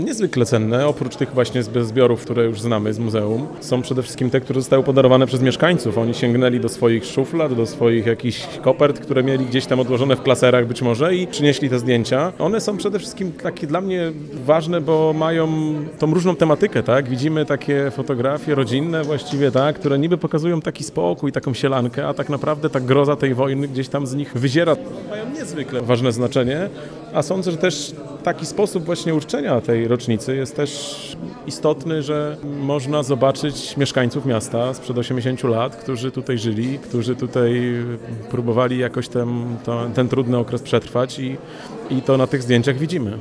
Niezwykle cenne, oprócz tych właśnie zbiorów, które już znamy z muzeum, są przede wszystkim te, które zostały podarowane przez mieszkańców. Oni sięgnęli do swoich szuflad, do swoich jakichś kopert, które mieli gdzieś tam odłożone w klaserach być może i przynieśli te zdjęcia. One są przede wszystkim takie dla mnie ważne, bo mają tą różną tematykę, tak? Widzimy takie fotografie rodzinne właściwie, tak? Które niby pokazują taki spokój, taką sielankę, a tak naprawdę ta groza tej wojny gdzieś tam z nich wyziera. Mają niezwykle ważne znaczenie, a sądzę, że też taki sposób właśnie uczczenia tej rocznicy jest też istotny, że można zobaczyć mieszkańców miasta sprzed 80 lat, którzy tutaj żyli, którzy tutaj próbowali jakoś ten trudny okres przetrwać i to na tych zdjęciach widzimy.